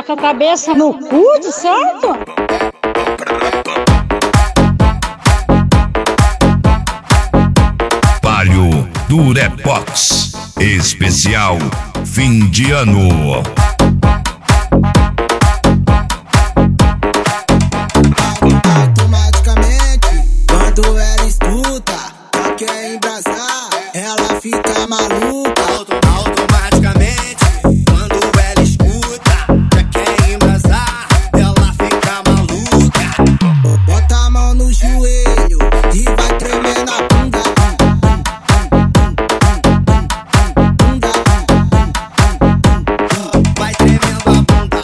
com a cabeça no cu, de certo? Palio Durepox, especial fim de ano. Automaticamente, quando ela escuta, ela quer embrasar, ela fica maluca. Automaticamente, quando ela escuta, já quer embrasar, ela fica maluca. Bota a mão no joelho e vai tremer na bunda. Vai tremendo a bunda,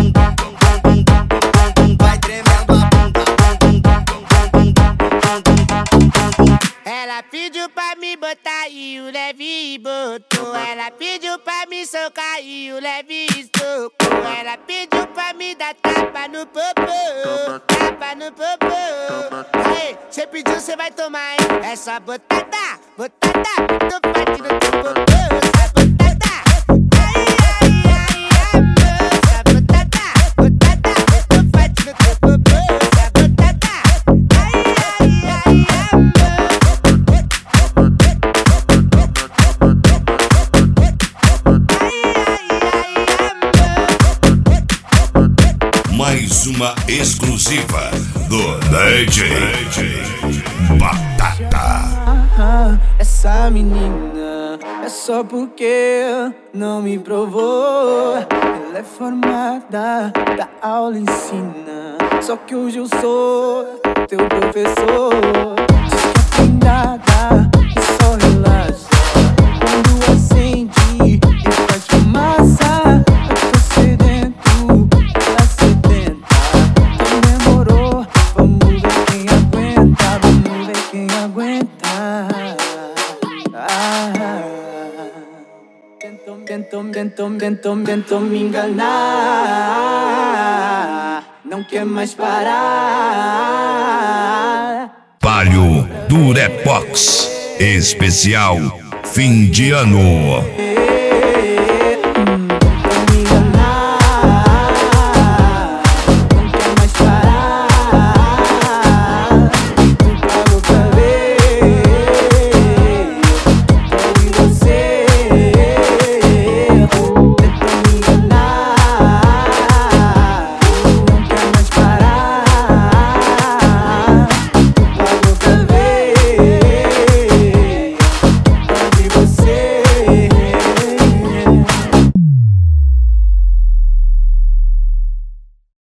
vai tremendo a bunda. Ela pediu pra me botar e o leve botou. Ela pediu pra me socar e o leve estocou. Ela pediu pra me dar tapa no popô, tapa no popô. Ei, cê pediu, cê vai tomar, hein? Essa botada, botada, muito forte no teu popô. Essa botada, ai, ai, ai, amor. Essa botada, botada, muito forte no teu popô. Essa botada, ai, ai, ai, amor. Mais uma exclusiva do DJ Batata. Essa menina é só porque não me provou. Ela é formada, da aula ensina. Só que hoje eu sou teu professor. Diz que é prendada e só relaxa quando acende e faz fumaça. Eu tô sedento, ela sedenta. Então demorou, vamos ver quem aguenta. Vamos ver quem aguenta. Tentou me enganar. Não quer mais parar. Palio Durepox, especial fim de ano.